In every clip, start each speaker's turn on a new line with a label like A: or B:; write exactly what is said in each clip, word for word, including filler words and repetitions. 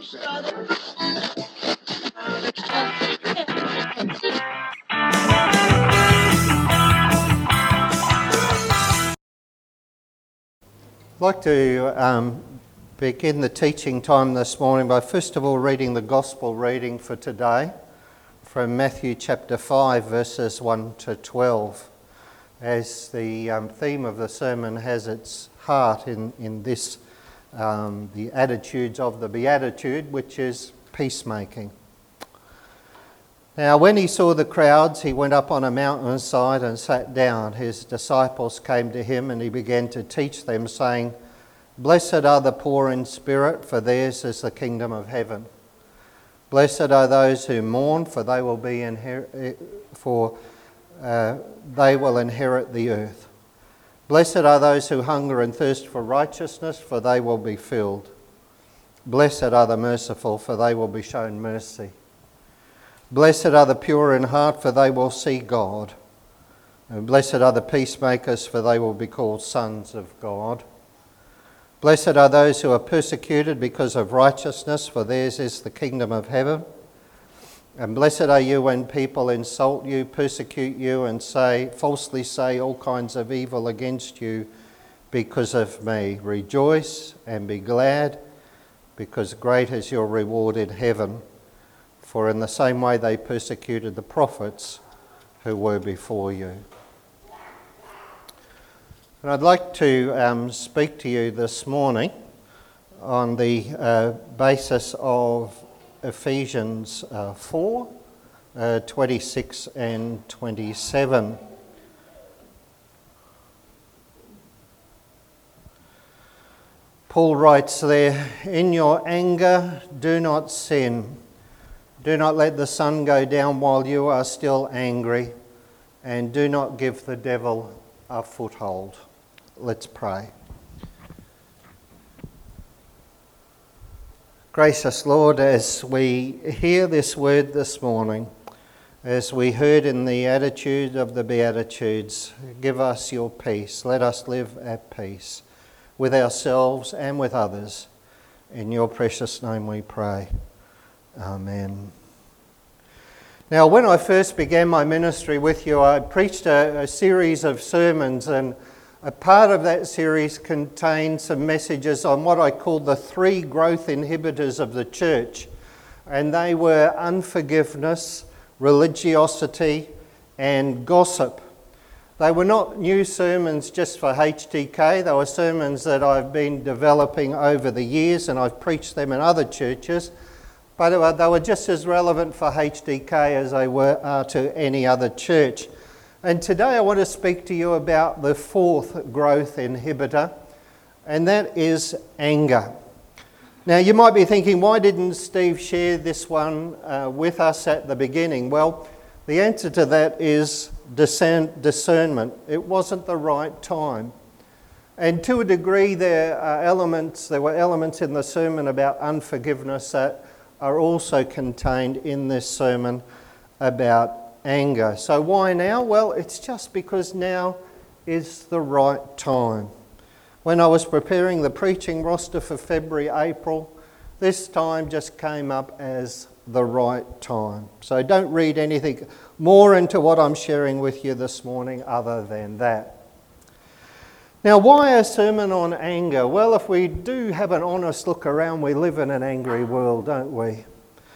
A: I'd like to um, begin the teaching time this morning by first of all reading the Gospel reading for today from Matthew chapter five verses one to twelve, as the um, theme of the sermon has its heart in, in this, um, the attitudes of the Beatitude, which is peacemaking. Now when he saw the crowds, he went up on a mountainside and sat down. His disciples came to him and he began to teach them, saying, "Blessed are the poor in spirit, for theirs is the kingdom of heaven. Blessed are those who mourn, for they will be inher- for uh, they will inherit the earth. Blessed are those who hunger and thirst for righteousness, for they will be filled. Blessed are the merciful, for they will be shown mercy. Blessed are the pure in heart, for they will see God. And blessed are the peacemakers, for they will be called sons of God. Blessed are those who are persecuted because of righteousness, for theirs is the kingdom of heaven. And blessed are you when people insult you, persecute you, and say falsely say all kinds of evil against you because of me. Rejoice and be glad, because great is your reward in heaven. For in the same way they persecuted the prophets who were before you." And I'd like to um, speak to you this morning on the uh, basis of Ephesians uh, four, uh, twenty-six and twenty-seven. Paul writes there, "In your anger do not sin. Do not let the sun go down while you are still angry, and do not give the devil a foothold." Let's pray. Gracious Lord, as we hear this word this morning, as we heard in the attitude of the Beatitudes, give us your peace. Let us live at peace with ourselves and with others. In your precious name we pray. Amen. Now, when I first began my ministry with you, I preached a, a series of sermons, and a part of that series contained some messages on what I called the three growth inhibitors of the church. And they were unforgiveness, religiosity, and gossip. They were not new sermons just for H T K. They were sermons that I've been developing over the years, and I've preached them in other churches. But they were just as relevant for H D K as they were uh, to any other church. And today I want to speak to you about the fourth growth inhibitor, and that is anger. Now you might be thinking, why didn't Steve share this one uh, with us at the beginning? Well, the answer to that is discern- discernment. It wasn't the right time. And to a degree there are elements, there were elements in the sermon about unforgiveness that are also contained in this sermon about anger. So why now? Well, it's just because now is the right time. When I was preparing the preaching roster for February, April, this time just came up as the right time. So don't read anything more into what I'm sharing with you this morning other than that. Now, why a sermon on anger? Well, if we do have an honest look around, we live in an angry world, don't we?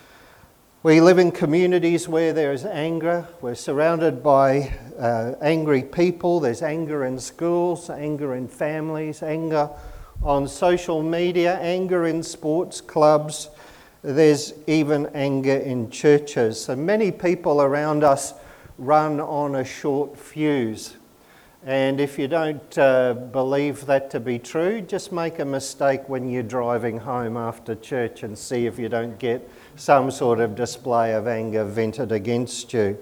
A: We live in communities where there is anger. We're surrounded by uh, angry people. There's anger in schools, anger in families, anger on social media, anger in sports clubs. There's even anger in churches. And many people around us run on a short fuse. And if you don't uh, believe that to be true, just make a mistake when you're driving home after church and see if you don't get some sort of display of anger vented against you.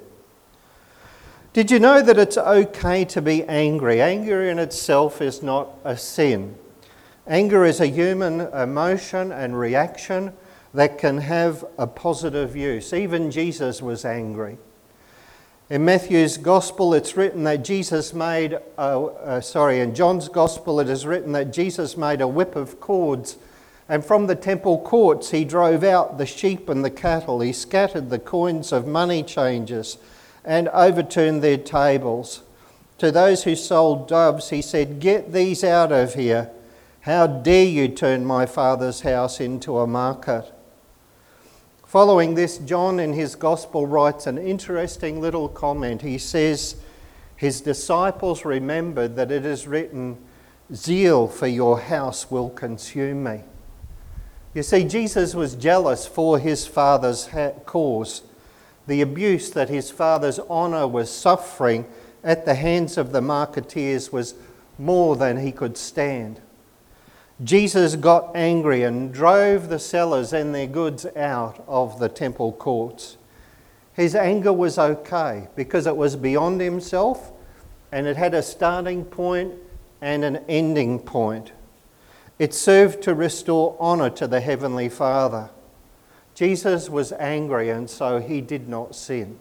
A: Did you know that it's okay to be angry? Anger in itself is not a sin. Anger is a human emotion and reaction that can have a positive use. Even Jesus was angry. In Matthew's Gospel, it's written that Jesus made, uh, uh, sorry, in John's Gospel, it is written that Jesus made a whip of cords And from the temple courts he drove out the sheep and the cattle. He scattered the coins of money changers and overturned their tables. To those who sold doves he said, "Get these out of here. How dare you turn my Father's house into a market?" Following this, John in his Gospel writes an interesting little comment. He says, his disciples remembered that it is written, "Zeal for your house will consume me." You see, Jesus was jealous for his Father's cause. The abuse that his Father's honour was suffering at the hands of the marketeers was more than he could stand. Jesus got angry and drove the sellers and their goods out of the temple courts. His anger was okay because it was beyond himself and it had a starting point and an ending point. It served to restore honour to the Heavenly Father. Jesus was angry and so he did not sin.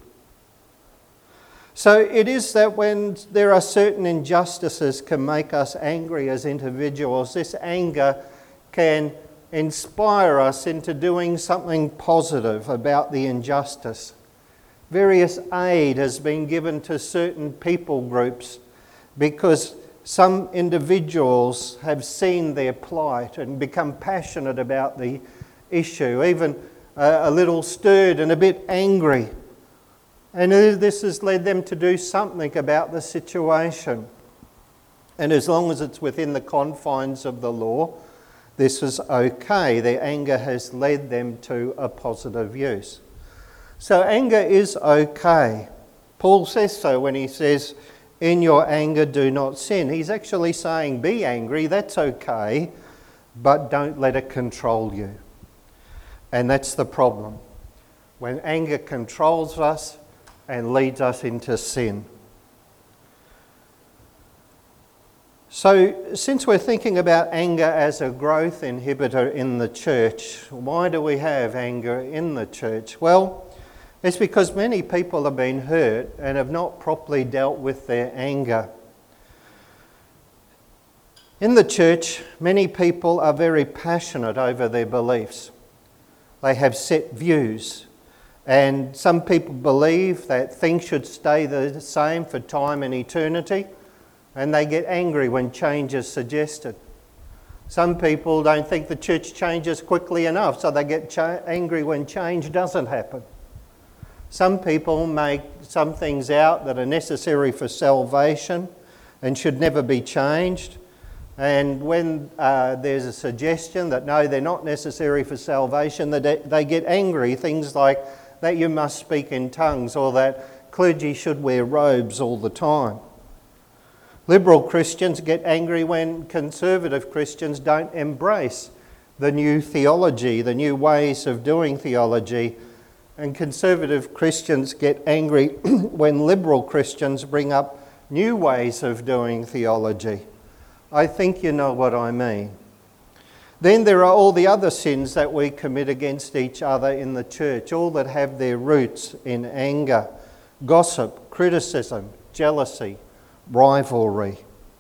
A: So it is that when there are certain injustices can make us angry as individuals, this anger can inspire us into doing something positive about the injustice. Various aid has been given to certain people groups because some individuals have seen their plight and become passionate about the issue, even uh, a little stirred and a bit angry. And this has led them to do something about the situation. And as long as it's within the confines of the law, this is okay. Their anger has led them to a positive use. So anger is okay. Paul says so when he says, "In your anger do not sin." He's actually saying, be angry, that's okay, but don't let it control you. And that's the problem. When anger controls us, and leads us into sin. So, since we're thinking about anger as a growth inhibitor in the church, why do we have anger in the church? Well, it's because many people have been hurt and have not properly dealt with their anger. In the church, many people are very passionate over their beliefs. They have set views. And some people believe that things should stay the same for time and eternity, and they get angry when change is suggested. Some people don't think the church changes quickly enough, so they get cha- angry when change doesn't happen. Some people make some things out that are necessary for salvation and should never be changed. And when uh, there's a suggestion that no, they're not necessary for salvation, that they get angry. Things like that you must speak in tongues or that clergy should wear robes all the time. Liberal Christians get angry when conservative Christians don't embrace the new theology, the new ways of doing theology. And conservative Christians get angry when liberal Christians bring up new ways of doing theology. I think you know what I mean. Then there are all the other sins that we commit against each other in the church, all that have their roots in anger, gossip, criticism, jealousy, rivalry.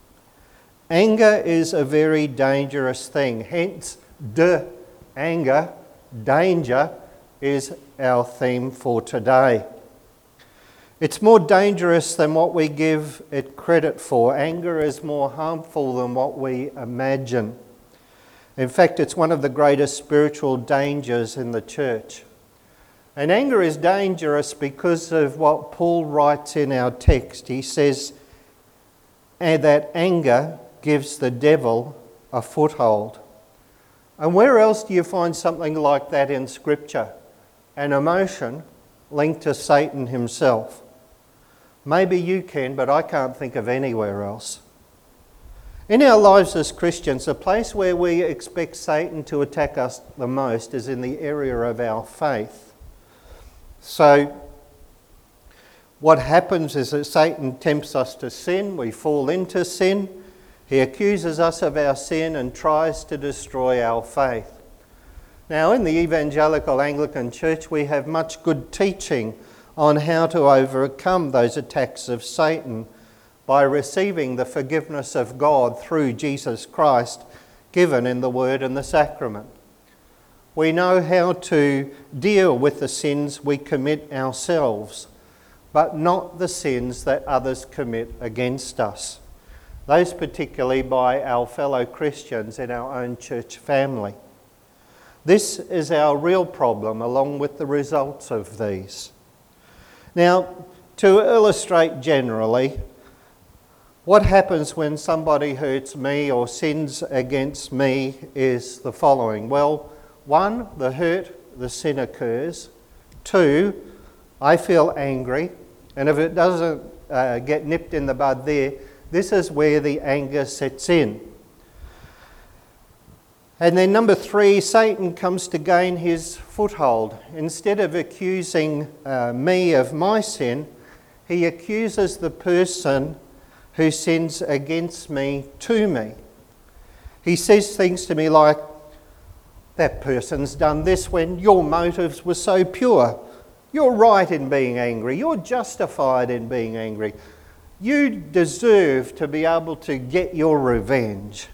A: Anger is a very dangerous thing. Hence, de anger, danger, is our theme for today. It's more dangerous than what we give it credit for. Anger is more harmful than what we imagine. In fact, it's one of the greatest spiritual dangers in the church. And anger is dangerous because of what Paul writes in our text. He says, and that anger gives the devil a foothold. And where else do you find something like that in Scripture? An emotion linked to Satan himself. Maybe you can, but I can't think of anywhere else. In our lives as Christians, the place where we expect Satan to attack us the most is in the area of our faith. So, what happens is that Satan tempts us to sin, we fall into sin, he accuses us of our sin and tries to destroy our faith. Now, in the Evangelical Anglican Church, we have much good teaching on how to overcome those attacks of Satan by receiving the forgiveness of God through Jesus Christ given in the Word and the Sacrament. We know how to deal with the sins we commit ourselves, but not the sins that others commit against us. Those particularly by our fellow Christians in our own church family. This is our real problem, along with the results of these. Now, to illustrate generally, what happens when somebody hurts me or sins against me is the following. Well, one, the hurt, the sin occurs. Two, I feel angry. And if it doesn't uh, get nipped in the bud there, this is where the anger sets in. And then number three, Satan comes to gain his foothold. Instead of accusing uh, me of my sin, he accuses the person who sins against me to me. He says things to me like, that person's done this when your motives were so pure. You're right in being angry. You're justified in being angry. You deserve to be able to get your revenge.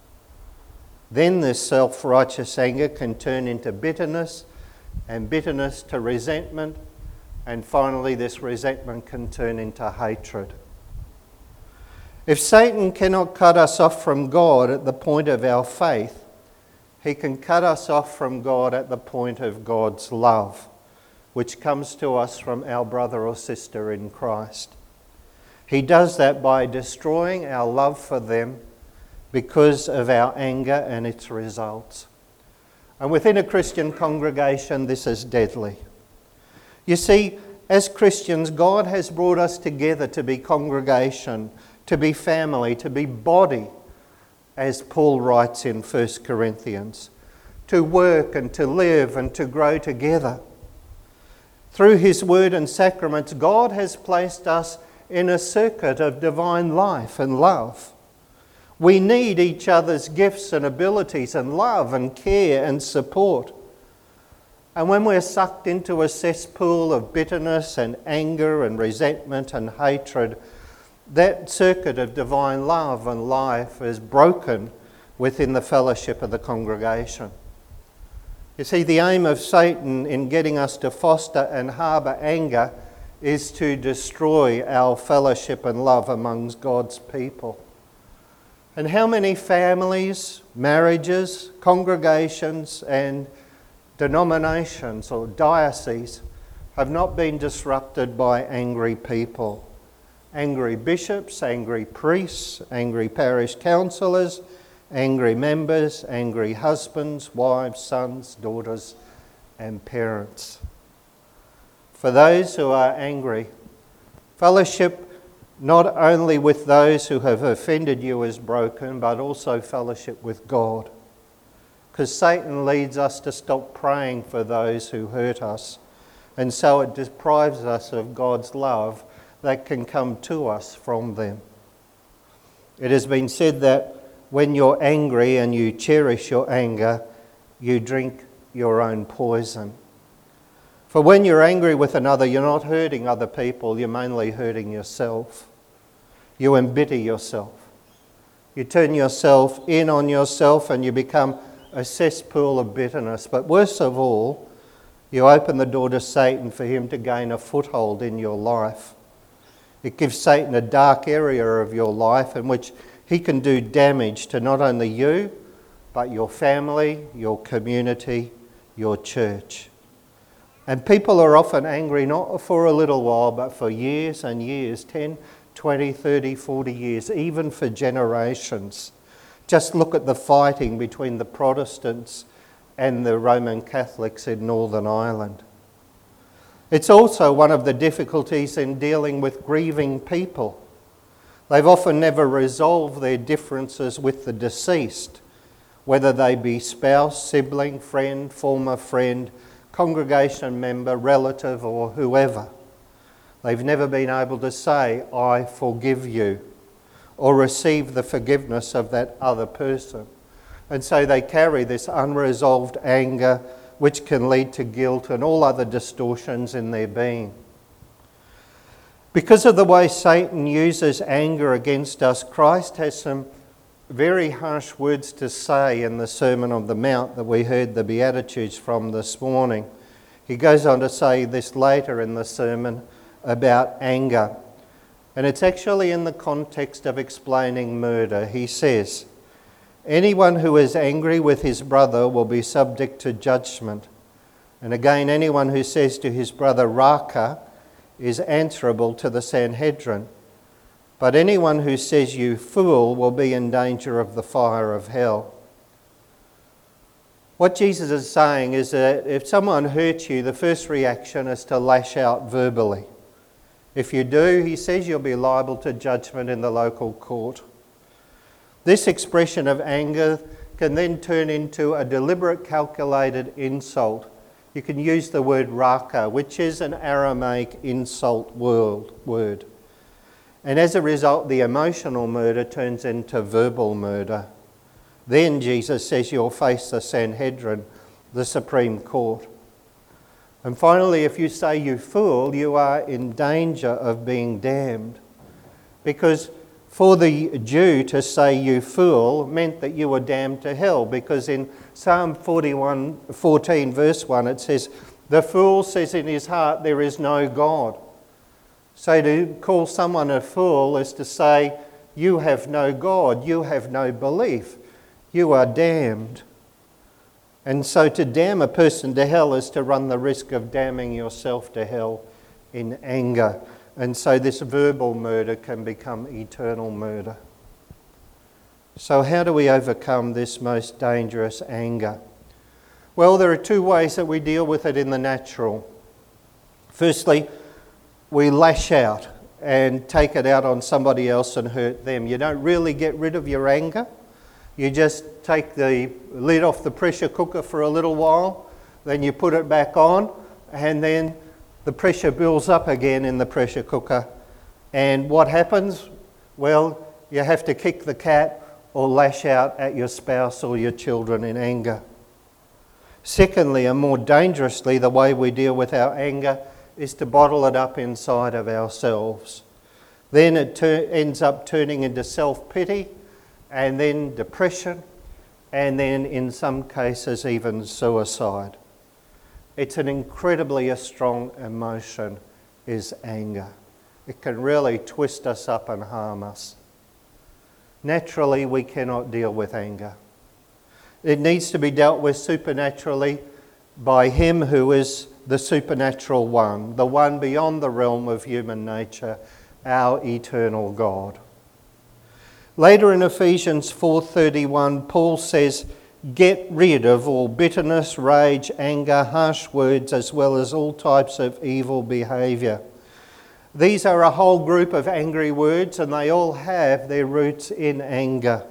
A: Then this self-righteous anger can turn into bitterness, and bitterness to resentment, and finally this resentment can turn into hatred. If Satan cannot cut us off from God at the point of our faith, he can cut us off from God at the point of God's love, which comes to us from our brother or sister in Christ. He does that by destroying our love for them because of our anger and its results. And within a Christian congregation, this is deadly. You see, as Christians, God has brought us together to be congregation, to be family, to be body, as Paul writes in First Corinthians, to work and to live and to grow together. Through his word and sacraments, God has placed us in a circuit of divine life and love. We need each other's gifts and abilities and love and care and support. And when we're sucked into a cesspool of bitterness and anger and resentment and hatred, that circuit of divine love and life is broken within the fellowship of the congregation. You see, the aim of Satan in getting us to foster and harbour anger is to destroy our fellowship and love amongst God's people. And how many families, marriages, congregations and denominations or dioceses have not been disrupted by angry people? Angry bishops, angry priests, angry parish councillors, angry members, angry husbands, wives, sons, daughters and parents. For those who are angry, fellowship not only with those who have offended you is broken, but also fellowship with God. Because Satan leads us to stop praying for those who hurt us, and so it deprives us of God's love that can come to us from them. It has been said that when you're angry and you cherish your anger, you drink your own poison. For when you're angry with another, you're not hurting other people, you're mainly hurting yourself. You embitter yourself. You turn yourself in on yourself and you become a cesspool of bitterness. But worst of all, you open the door to Satan for him to gain a foothold in your life. It gives Satan a dark area of your life in which he can do damage to not only you, but your family, your community, your church. And people are often angry not for a little while, but for years and years, ten, twenty, thirty, forty years, even for generations. Just look at the fighting between the Protestants and the Roman Catholics in Northern Ireland. It's also one of the difficulties in dealing with grieving people. They've often never resolved their differences with the deceased, whether they be spouse, sibling, friend, former friend, congregation member, relative, or whoever. They've never been able to say, I forgive you, or receive the forgiveness of that other person. And so they carry this unresolved anger, which can lead to guilt and all other distortions in their being. Because of the way Satan uses anger against us, Christ has some very harsh words to say in the Sermon on the Mount that we heard the Beatitudes from this morning. He goes on to say this later in the sermon about anger. And it's actually in the context of explaining murder. He says, anyone who is angry with his brother will be subject to judgment. And again, anyone who says to his brother, Raka, is answerable to the Sanhedrin. But anyone who says, you fool, will be in danger of the fire of hell. What Jesus is saying is that if someone hurts you, the first reaction is to lash out verbally. If you do, he says, you'll be liable to judgment in the local court. This expression of anger can then turn into a deliberate, calculated insult. You can use the word raka, which is an Aramaic insult word. And as a result, the emotional murder turns into verbal murder. Then Jesus says you'll face the Sanhedrin, the Supreme Court. And finally, if you say you fool, you are in danger of being damned. Because for the Jew to say you fool meant that you were damned to hell. Because in Psalm forty-one, fourteen verse one it says, the fool says in his heart there is no God. So to call someone a fool is to say you have no God, you have no belief, you are damned. And so to damn a person to hell is to run the risk of damning yourself to hell in anger. And so this verbal murder can become eternal murder. So how do we overcome this most dangerous anger? Well, there are two ways that we deal with it in the natural. Firstly, we lash out and take it out on somebody else and hurt them. You don't really get rid of your anger. You just take the lid off the pressure cooker for a little while, then you put it back on, and then the pressure builds up again in the pressure cooker. And what happens? Well, you have to kick the cat or lash out at your spouse or your children in anger. Secondly, and more dangerously, the way we deal with our anger is to bottle it up inside of ourselves. Then it ter- ends up turning into self-pity, and then depression, and then in some cases even suicide. It's an incredibly strong emotion, is anger. It can really twist us up and harm us. Naturally, we cannot deal with anger. It needs to be dealt with supernaturally by Him who is the supernatural one, the one beyond the realm of human nature, our eternal God. Later in Ephesians four thirty-one, Paul says, get rid of all bitterness, rage, anger, harsh words, as well as all types of evil behaviour. These are a whole group of angry words, and they all have their roots in anger.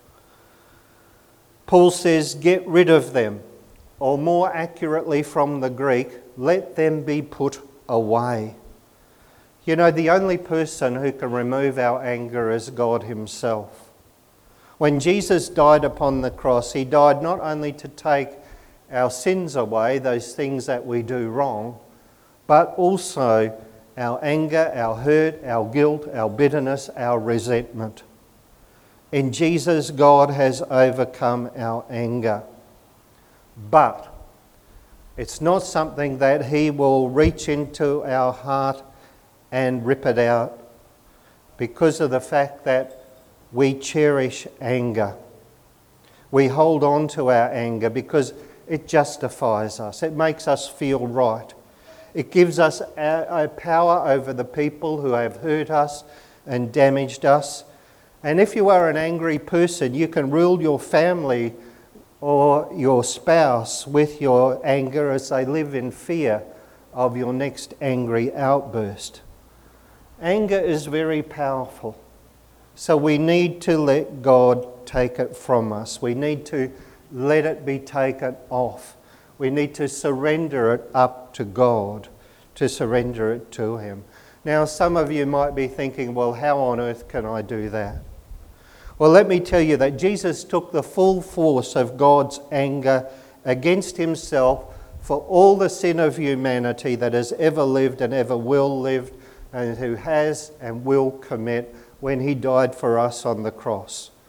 A: Paul says, get rid of them, or more accurately from the Greek, let them be put away. You know, the only person who can remove our anger is God Himself. When Jesus died upon the cross, He died not only to take our sins away, those things that we do wrong, but also our anger, our hurt, our guilt, our bitterness, our resentment. In Jesus, God has overcome our anger. But it's not something that He will reach into our heart and rip it out because of the fact that we cherish anger. We hold on to our anger because it justifies us. It makes us feel right. It gives us a, a power over the people who have hurt us and damaged us. And if you are an angry person, you can rule your family or your spouse with your anger as they live in fear of your next angry outburst. Anger is very powerful. So we need to let God take it from us. We need to let it be taken off. We need to surrender it up to God, to surrender it to Him. Now, some of you might be thinking, well, how on earth can I do that? Well, let me tell you that Jesus took the full force of God's anger against Himself for all the sin of humanity that has ever lived and ever will live, and who has and will commit when He died for us on the cross.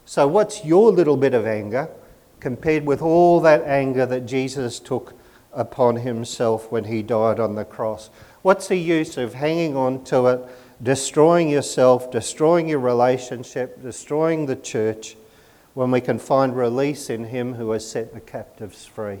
A: So what's your little bit of anger compared with all that anger that Jesus took upon himself when he died on the cross? What's the use of hanging on to it, destroying yourself, destroying your relationship, destroying the church, when we can find release in him who has set the captives free?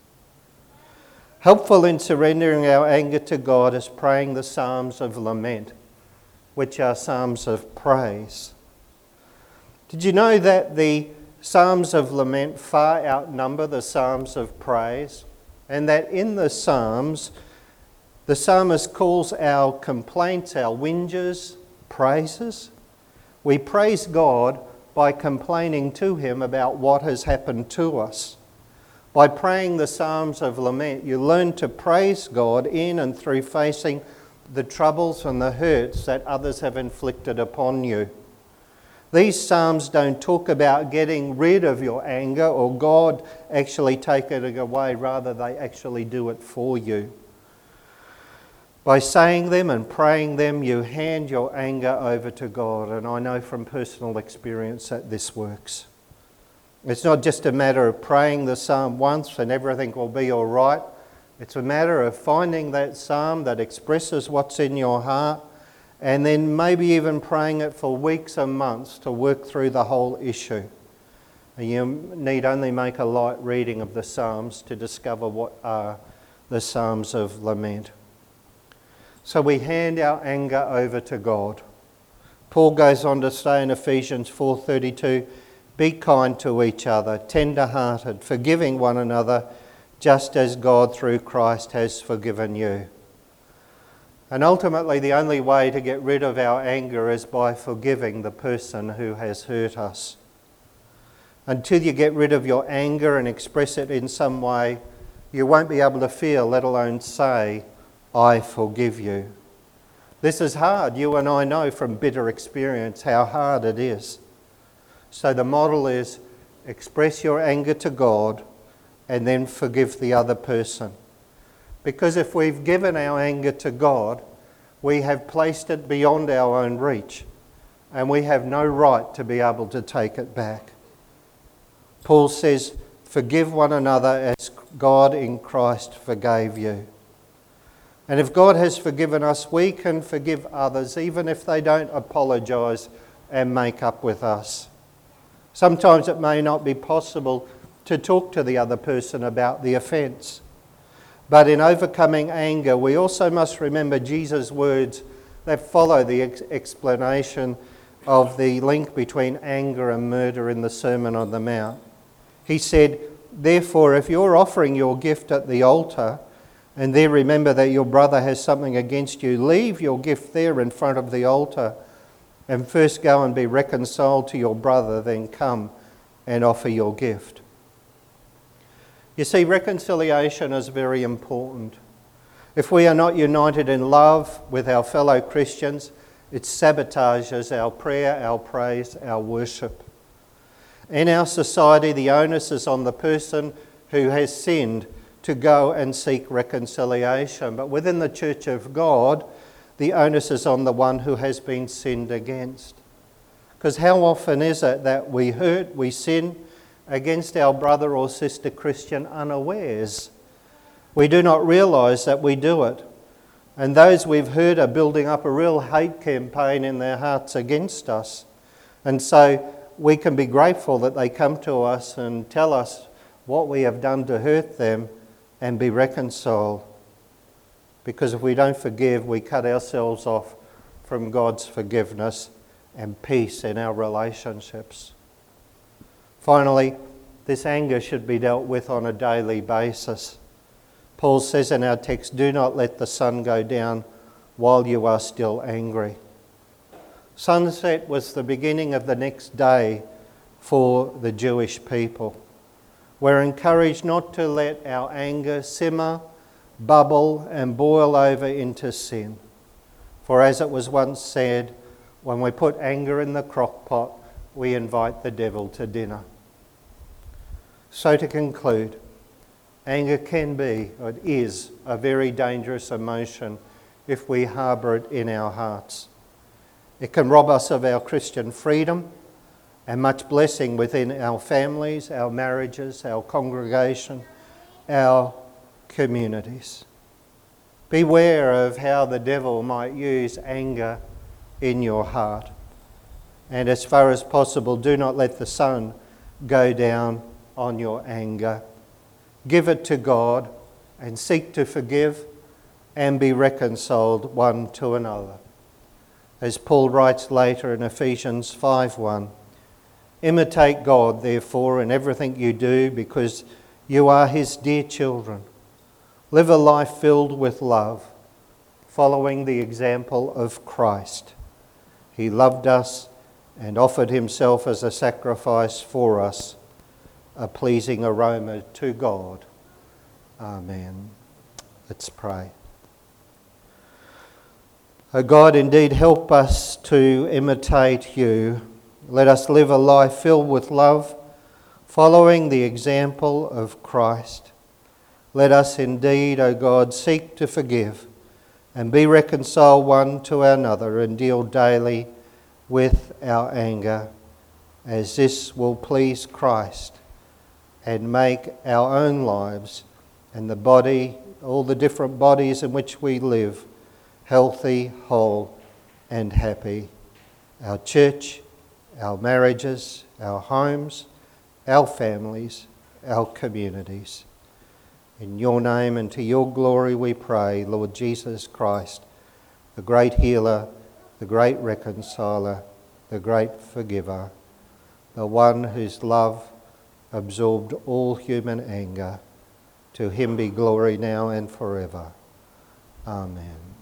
A: Helpful in surrendering our anger to God is praying the Psalms of Lament, which are Psalms of praise. Did you know that the Psalms of Lament far outnumber the Psalms of praise? And that in the Psalms, the psalmist calls our complaints, our whinges, praises. We praise God by complaining to him about what has happened to us. By praying the Psalms of Lament, you learn to praise God in and through facing the troubles and the hurts that others have inflicted upon you. These Psalms don't talk about getting rid of your anger or God actually taking it away. Rather, they actually do it for you. By saying them and praying them, you hand your anger over to God. And I know from personal experience that this works. It's not just a matter of praying the psalm once and everything will be all right. It's a matter of finding that psalm that expresses what's in your heart and then maybe even praying it for weeks and months to work through the whole issue. And you need only make a light reading of the Psalms to discover what are the Psalms of Lament. So we hand our anger over to God. Paul goes on to say in Ephesians four thirty-two, be kind to each other, tender-hearted, forgiving one another, just as God through Christ has forgiven you. And ultimately the only way to get rid of our anger is by forgiving the person who has hurt us. Until you get rid of your anger and express it in some way, you won't be able to feel, let alone say, I forgive you. This is hard. You and I know from bitter experience how hard it is. So the model is express your anger to God and then forgive the other person. Because if we've given our anger to God, we have placed it beyond our own reach and we have no right to be able to take it back. Paul says, forgive one another as God in Christ forgave you. And if God has forgiven us, we can forgive others even if they don't apologise and make up with us. Sometimes it may not be possible to talk to the other person about the offence. But in overcoming anger, we also must remember Jesus' words that follow the ex- explanation of the link between anger and murder in the Sermon on the Mount. He said, therefore, if you're offering your gift at the altar and there remember that your brother has something against you, leave your gift there in front of the altar and first go and be reconciled to your brother, then come and offer your gift. You see, reconciliation is very important. If we are not united in love with our fellow Christians, it sabotages our prayer, our praise, our worship. In our society, the onus is on the person who has sinned to go and seek reconciliation. But within the Church of God, the onus is on the one who has been sinned against. Because how often is it that we hurt, we sin against our brother or sister Christian unawares? We do not realise that we do it. And those we've hurt are building up a real hate campaign in their hearts against us. And so we can be grateful that they come to us and tell us what we have done to hurt them and be reconciled. Because if we don't forgive, we cut ourselves off from God's forgiveness and peace in our relationships. Finally, this anger should be dealt with on a daily basis. Paul says in our text, do not let the sun go down while you are still angry. Sunset was the beginning of the next day for the Jewish people. We're encouraged not to let our anger simmer, bubble and boil over into sin. For as it was once said, when we put anger in the crock pot, we invite the devil to dinner. So to conclude, anger can be, or it is, a very dangerous emotion if we harbour it in our hearts. It can rob us of our Christian freedom and much blessing within our families, our marriages, our congregation, our communities. Beware of how the devil might use anger in your heart. And as far as possible, do not let the sun go down on your anger. Give it to God and seek to forgive and be reconciled one to another. As Paul writes later in Ephesians five one, imitate God, therefore, in everything you do, because you are his dear children. Live a life filled with love, following the example of Christ. He loved us and offered himself as a sacrifice for us, a pleasing aroma to God. Amen. Let's pray. O God, indeed help us to imitate you. Let us live a life filled with love, following the example of Christ. Let us indeed, O God, seek to forgive and be reconciled one to another and deal daily with our anger, as this will please Christ and make our own lives and the body, all the different bodies in which we live, healthy, whole and happy. Our church, our marriages, our homes, our families, our communities. In your name and to your glory we pray, Lord Jesus Christ, the great healer, the great reconciler, the great forgiver, the one whose love absorbed all human anger. To him be glory now and forever. Amen.